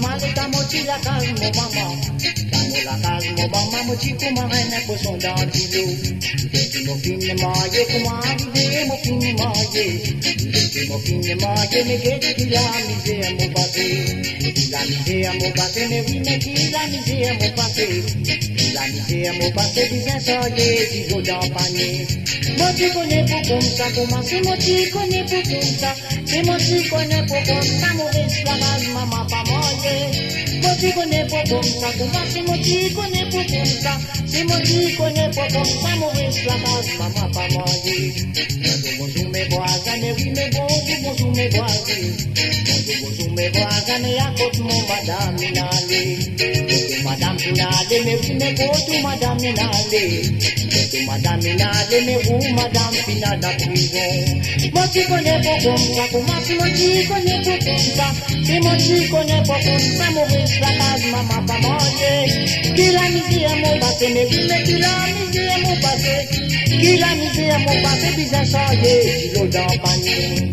maman, les tamotis, la case, mon maman. Dans la case, mon maman, mon petit comment un poisson dans l'îlot. Mon fin de maille, comment arriver, mon fin de maille. Mon fin de maille, mais qu'est-ce qu'il a misé à mon passé. Il a misé à mon passé, mais oui, mais qu'il a misé à mon passé. Il a misé à mon passé, bien soyez, dis-vous dans le panier. Moi, tu connais pour comme ça, comment c'est moi, tu connais pour comme ça. C'est moi, tu connais pour comme ça, mauvaise la base, maman, pas manger. Moi, tu connais pour comme ça, comment c'est moi, tu connais pour comme ça. C'est moi, tu connais pour comme ça, mauvaise la base, maman, pas manger. Bonjour, mes voisins, mais oui, mais bonjour, mes voisins. Bonjour, mes voisins, mais à côté, mon madame, inale. Madame, inale, mais oui, mais bonjour, madame, inale. Madame, inale, mais où, madame, finale de la prison. Moi, tu connais pas comme ça, comment tu m'as dit, connais pas comme ça. C'est moi, tu connais pas comme ça, mauvaise la base, maman, pas manger. Qui l'a misé à mon passé, mais oui, mais qui l'a misé à mon passé. Qui l'a misé à mon passé, bien changé, tu l'as dans le panier.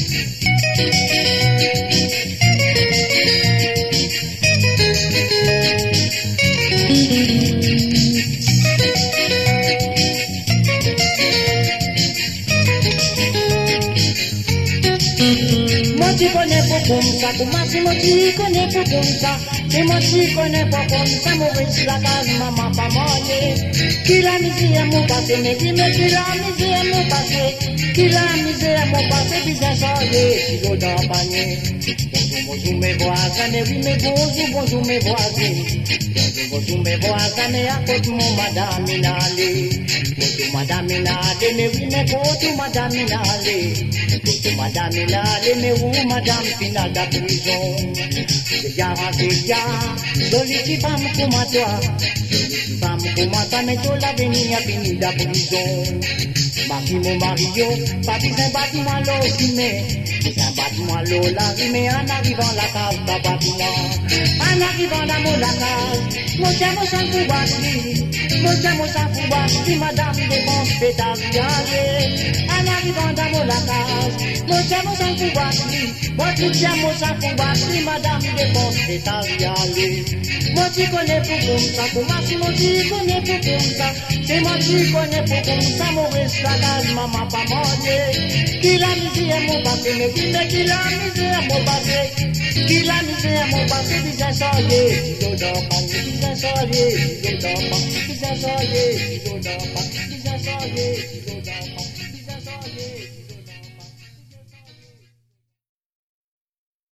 Moi tu connais pas comme ça, comment c'est moi tu connais pas comme ça. C'est moi tu connais pas comme ça, mauvaise la case, maman pas manger. Qui l'a misé à mon passé, mais qui l'a misé à mon passé. Qui l'a misé à mon passé, bien changé, si l'eau dans le panier. Bonjour mes voisins, mais oui mais bonjour mes voisins. Bonjour mes voisins, mais à côté mon madame inale. Bonjour madame inale, mais oui mais bonjour madame inale. Bonjour madame inale, mais où madame finale de la prison. C'est bien, solitude femme comme toi. Solitude femme comme toi, mais tu l'as venu à finir de la prison. Maki mon mario, papi c'est bâtiment l'eau qui met. C'est un bâtiment l'eau la rime en arrivant la case de bâtiment. En arrivant dans mon la case, mon chamo sans pouvoir mon chamo sans pouvoir madame dépense pétariale. En arrivant dans mon la case, mon chamo sans pouvoir mon chamo sans pouvoir madame dépense pétariale. Moi tu connais pour comme ça, comment si moi tu connais pour comme ça. C'est moi tu connais pour comme ça, mauvaise la case, maman pas manger. Qui l'a misé à mon passé, mais qui l'a misé à mon passé. Qui l'a misé à mon passé, bien changé, si l'eau d'enfant, bien changé, si l'eau d'enfant, bien changé, si l'eau d'enfant, bien changé, si l'eau d'enfant.